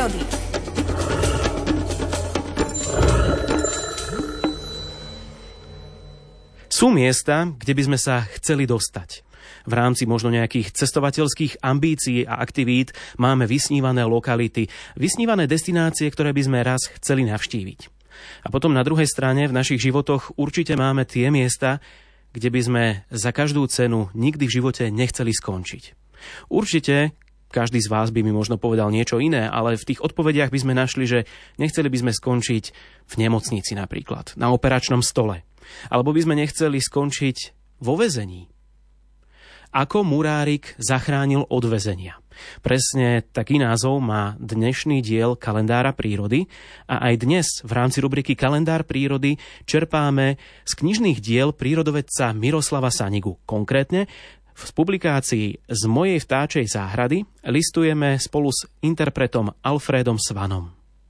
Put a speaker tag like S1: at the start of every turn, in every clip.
S1: prírody.
S2: Sú miesta, kde by sme sa chceli dostať. V rámci možno nejakých cestovateľských ambícií a aktivít máme vysnívané lokality, vysnívané destinácie, ktoré by sme raz chceli navštíviť. A potom na druhej strane v našich životoch určite máme tie miesta, kde by sme za každú cenu nikdy v živote nechceli skončiť. Určite každý z vás by mi možno povedal niečo iné, ale v tých odpovediach by sme našli, že nechceli by sme skončiť v nemocnici napríklad, na operačnom stole. Alebo by sme nechceli skončiť vo väzení. Ako murárik zachránil od väzenia. Presne taký názov má dnešný diel Kalendára prírody a aj dnes v rámci rubriky Kalendár prírody čerpáme z knižných diel prírodovedca Miroslava Sanigu. Konkrétne v publikácii Z mojej vtáčej záhrady listujeme spolu s interpretom Alfrédom Svanom.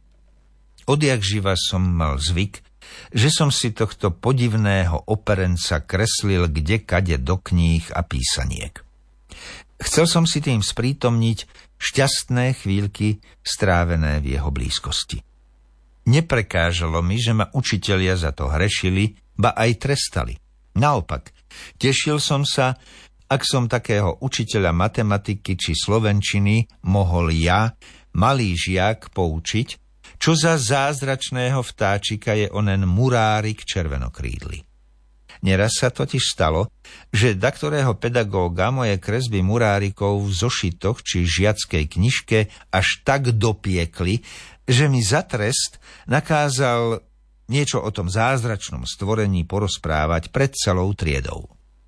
S3: Odjakživa som mal zvyk, že som si tohto podivného operenca kreslil kdekade do kníh a písaniek. Chcel som si tým sprítomniť šťastné chvíľky strávené v jeho blízkosti. Neprekážalo mi, že ma učitelia za to hrešili, ba aj trestali. Naopak, tešil som sa, ak som takého učiteľa matematiky či slovenčiny mohol ja, malý žiak, poučiť, čo za zázračného vtáčika je onen murárik červenokrídly. Neraz sa totiž stalo, že daktorého pedagóga moje kresby murárikov v zošitoch či žiackej knižke až tak dopiekli, že mi za trest nakázal niečo o tom zázračnom stvorení porozprávať pred celou triedou.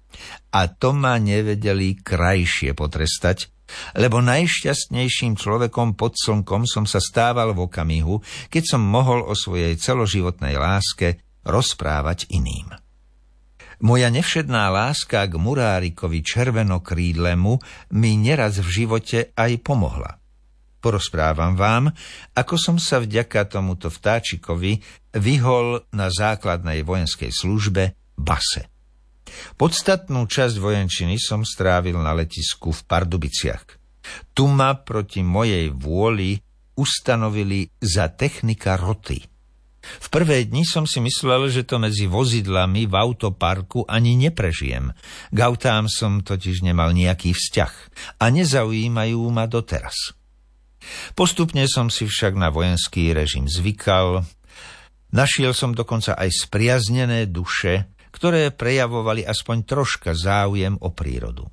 S3: A to ma nevedeli krajšie potrestať, lebo najšťastnejším človekom pod slnkom som sa stával v okamihu, keď som mohol o svojej celoživotnej láske rozprávať iným. Moja nevšedná láska k murárikovi červenokrídlemu mi neraz v živote aj pomohla. Porozprávam vám, ako som sa vďaka tomuto vtáčikovi vyhol na základnej vojenskej službe base. Podstatnú časť vojenčiny som strávil na letisku v Pardubiciach. Tu ma proti mojej vôli ustanovili za technika roty. V prvé dni som si myslel, že to medzi vozidlami v autoparku ani neprežijem. K autám som totiž nemal nejaký vzťah a nezaujímajú ma doteraz. Postupne som si však na vojenský režim zvykal. Našiel som dokonca aj spriaznené duše, ktoré prejavovali aspoň troška záujem o prírodu.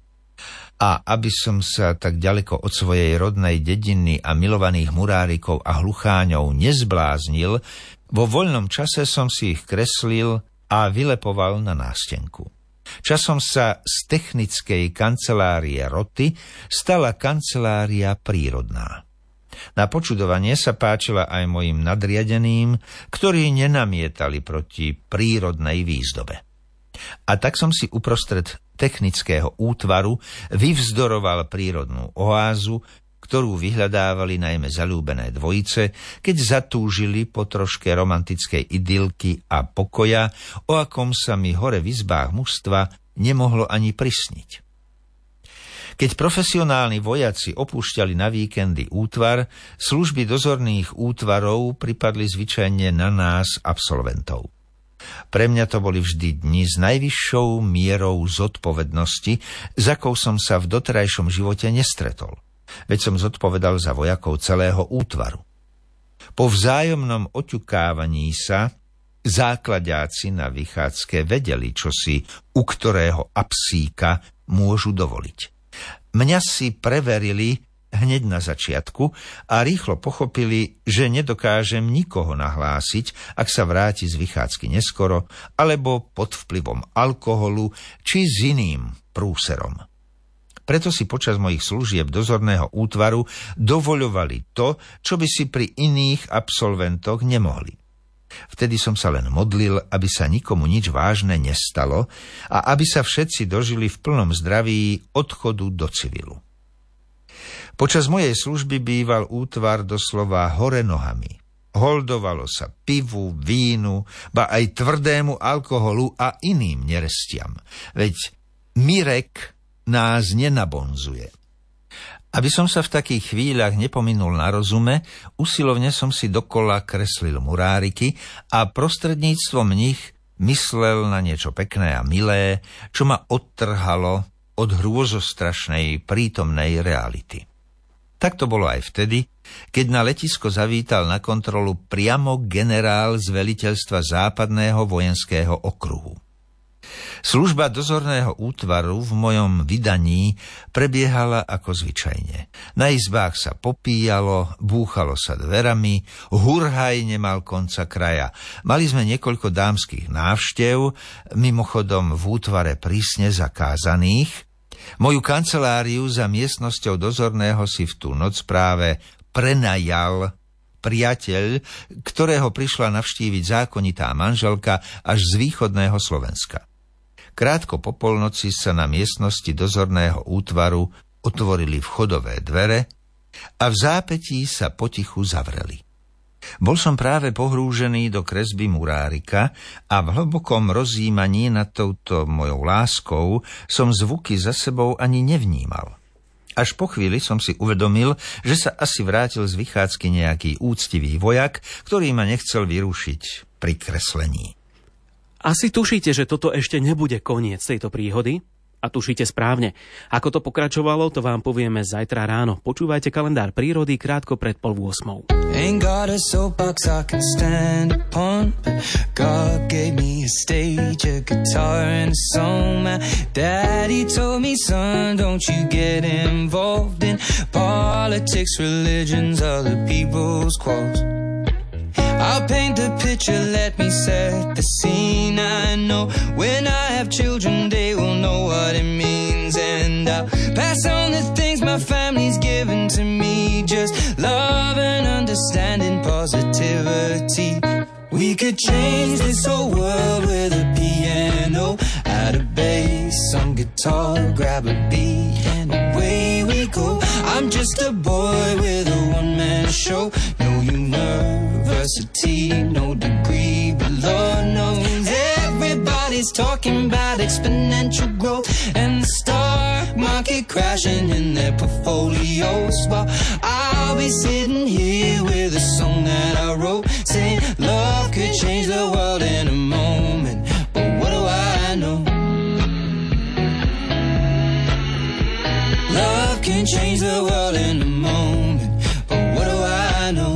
S3: A aby som sa tak ďaleko od svojej rodnej dediny a milovaných murárikov a hlucháňov nezbláznil, vo voľnom čase som si ich kreslil a vylepoval na nástenku. Časom sa z technickej kancelárie roty stala kancelária prírodná. Na počudovanie sa páčila aj mojim nadriadeným, ktorí nenamietali proti prírodnej výzdobe. A tak som si uprostred technického útvaru vyvzdoroval prírodnú oázu, ktorú vyhľadávali najmä zaľúbené dvojice, keď zatúžili po troške romantickej idylky a pokoja, o akom sa mi hore v izbách mužstva nemohlo ani prisniť. Keď profesionálni vojaci opúšťali na víkendy útvar, služby dozorných útvarov pripadli zvyčajne na nás, absolventov. Pre mňa to boli vždy dni s najvyššou mierou zodpovednosti, s akou som sa v doterajšom živote nestretol. Veď som zodpovedal za vojakov celého útvaru. Po vzájomnom oťukávaní sa záklaďáci na vychádzke vedeli, čo si u ktorého apsíka môžu dovoliť. Mňa si preverili hneď na začiatku a rýchlo pochopili, že nedokážem nikoho nahlásiť, ak sa vráti z vychádzky neskoro, alebo pod vplyvom alkoholu, či s iným prúserom. Preto si počas mojich služieb dozorného útvaru dovoľovali to, čo by si pri iných absolventoch nemohli. Vtedy som sa len modlil, aby sa nikomu nič vážne nestalo a aby sa všetci dožili v plnom zdraví odchodu do civilu. Počas mojej služby býval útvar doslova hore nohami. Holdovalo sa pivu, vínu, ba aj tvrdému alkoholu a iným nerestiam. Veď Mirek nás nenabonzuje. Aby som sa v takých chvíľach nepominul na rozume, usilovne som si dokola kreslil muráriky a prostredníctvom nich myslel na niečo pekné a milé, čo ma odtrhalo od hrôzostrašnej prítomnej reality. Tak to bolo aj vtedy, keď na letisko zavítal na kontrolu priamo generál z veliteľstva západného vojenského okruhu. Služba dozorného útvaru v mojom vydaní prebiehala ako zvyčajne. Na izbách sa popíjalo, búchalo sa dverami, hurhaj nemal konca kraja. Mali sme niekoľko dámskych návštev, mimochodom v útvare prísne zakázaných. Moju kanceláriu za miestnosťou dozorného si v tú noc práve prenajal priateľ, ktorého prišla navštíviť zákonitá manželka až z východného Slovenska. Krátko po polnoci sa na miestnosti dozorného útvaru otvorili vchodové dvere a v zápätí sa potichu zavreli. Bol som práve pohrúžený do kresby murárika a v hlbokom rozjímaní nad touto mojou láskou som zvuky za sebou ani nevnímal. Až po chvíli som si uvedomil, že sa asi vrátil z vychádzky nejaký úctivý vojak, ktorý ma nechcel vyrušiť pri kreslení.
S2: Asi tušíte, že toto ešte nebude koniec tejto príhody? A tušíte správne. Ako to pokračovalo, to vám povieme zajtra ráno. Počúvajte kalendár prírody krátko pred 7:30.
S1: Ain't got a soapbox I can stand upon, but God gave me a stage, a guitar and a song. My daddy told me, son, don't you get involved in politics, religions, other people's quarrels. I'll paint the picture, let me set the scene. I know when I have children, they will know what it means. And I'll pass on the things my family's given to me. Just love and understanding, positivity. We could change this whole world with a piano, add a bass, some guitar, grab a beat, and away we go. I'm just a boy with a one-man show. No university, no degree, but Lord knows everybody's talking about exponential growth and the stock market crashing in their portfolios. While I'll be sitting here with a song that I wrote, saying love could change the world in a moment. But what do I know? Love can change the world in a moment. But what do I know?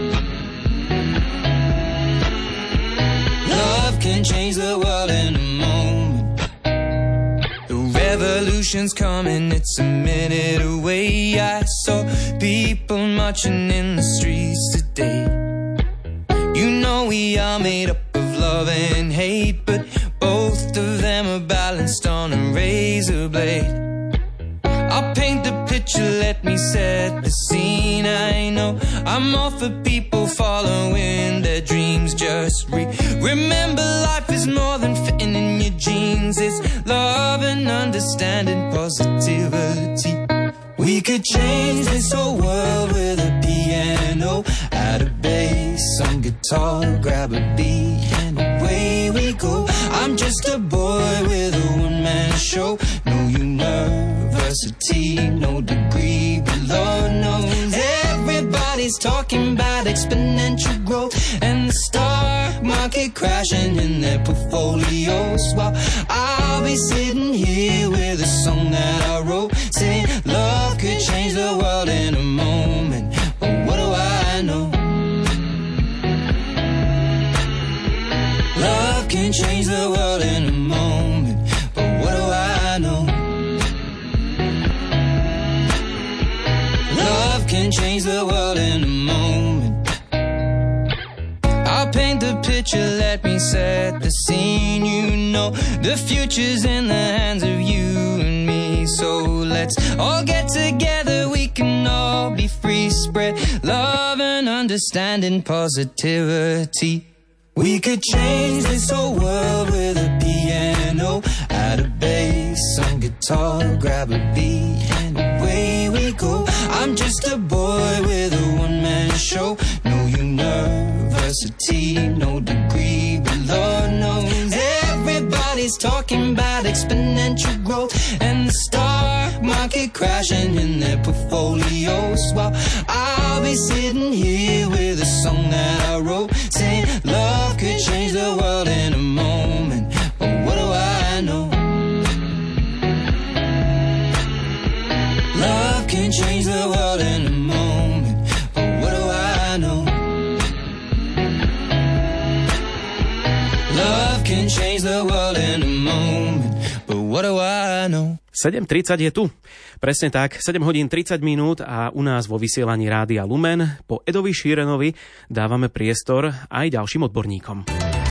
S1: Love can change the world in a moment. The revolution's coming, it's a minute away. I saw people marching in the streets today. You know we are made up of love and hate, but both of them are balanced on a razor blade. I'll paint the picture, let me set the scene. I know I'm all for people following their dreams. Just remember life is more than fitting in your jeans. It's love and understanding, positivity. We could change this whole world with a piano, add a bass, some guitar, grab a beat, and away we go. I'm just a boy with a one-man show. No university, no degree, but Lord knows everybody's talking about exponential growth and the stock market crashing in their portfolios. While I'll be sitting here with a song that I wrote, saying love could change the world in a moment. But what do I know? Love can change the world in a moment. But what do I know? Love can change the world in a moment. I'll paint the picture, let me set the scene. You know the future's in the hands of you and me. So let's all get together, we can all be free. Spread love and understanding, positivity. We could change this whole world with a piano, add a bass, some guitar, grab a beat, and away we go. I'm just a boy with a one-man show. No university, no degree, but Lord knows everybody's talking about exponential growth and the stock market be crashing in their portfolios, while I'll be sitting here with a song that I wrote, saying love could change the world in a moment. But what do I know? Love can change the world in a moment. But what do I know? Love can change the world in a moment. But what do I know?
S2: 7:30 je tu. Presne tak, 7 hodín 30 minút a u nás vo vysielaní Rádia Lumen po Edovi Šírenovi dávame priestor aj ďalším odborníkom.